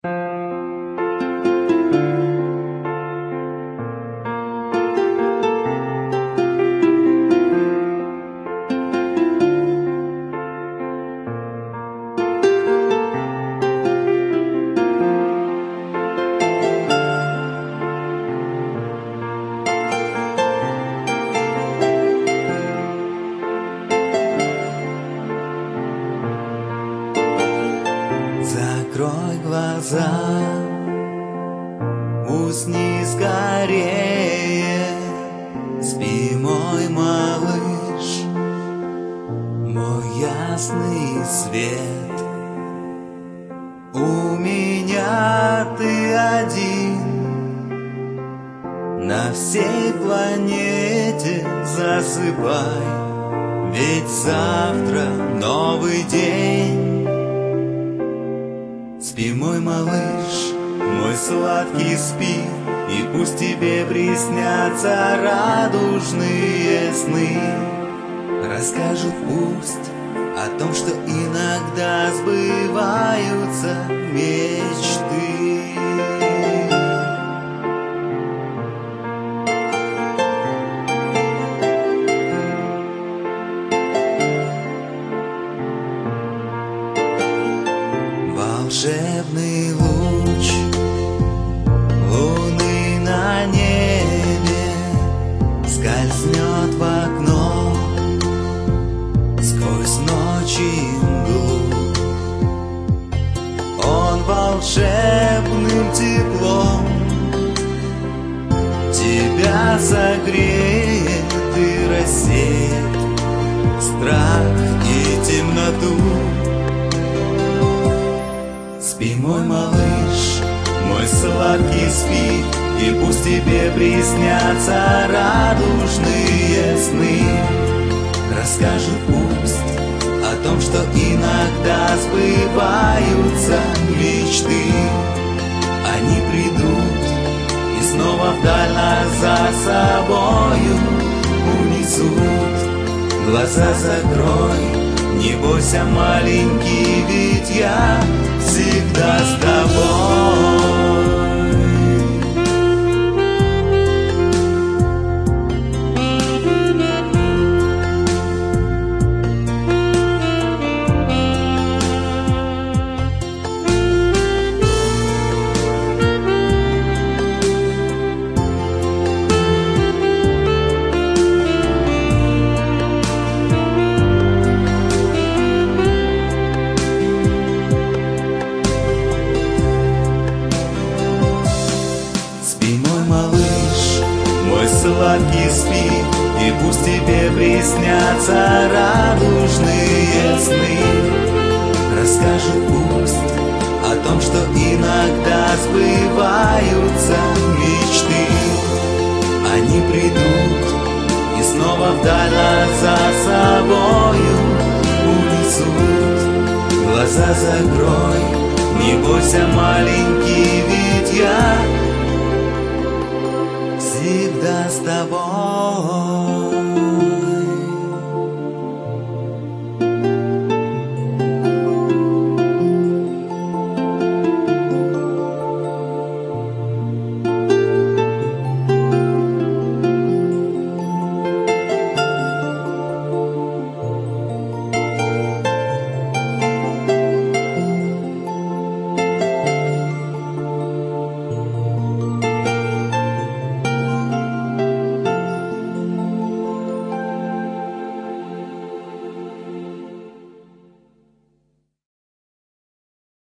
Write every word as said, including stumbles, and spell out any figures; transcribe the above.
Закрой глаза, усни скорее, спи, мой малыш, мой ясный свет. У меня ты один на всей планете, засыпай, ведь завтра новый день. Спи, мой малыш, мой сладкий, спи, и пусть тебе приснятся радужные сны. Расскажут пусть о том, что иногда сбываются мечты. Волшебный луч луны на небе скользнет в окно сквозь ночи и мглу. Он волшебным теплом тебя согреет и рассеет страх и темноту. Спи, мой малыш, мой сладкий, спи, и пусть тебе приснятся радужные сны. Расскажут пусть о том, что иногда сбываются мечты. Они придут и снова вдаль нас за собою унесут. Глаза закрой, не бойся, маленький, ведь я всегда с тобой. Сладкий, спи, и пусть тебе приснятся радужные сны. Расскажут пусть о том, что иногда сбываются мечты. Они придут и снова вдаль нас за собою унесут. Глаза закрой, не бойся, маленький, ведь я всегда с тобой.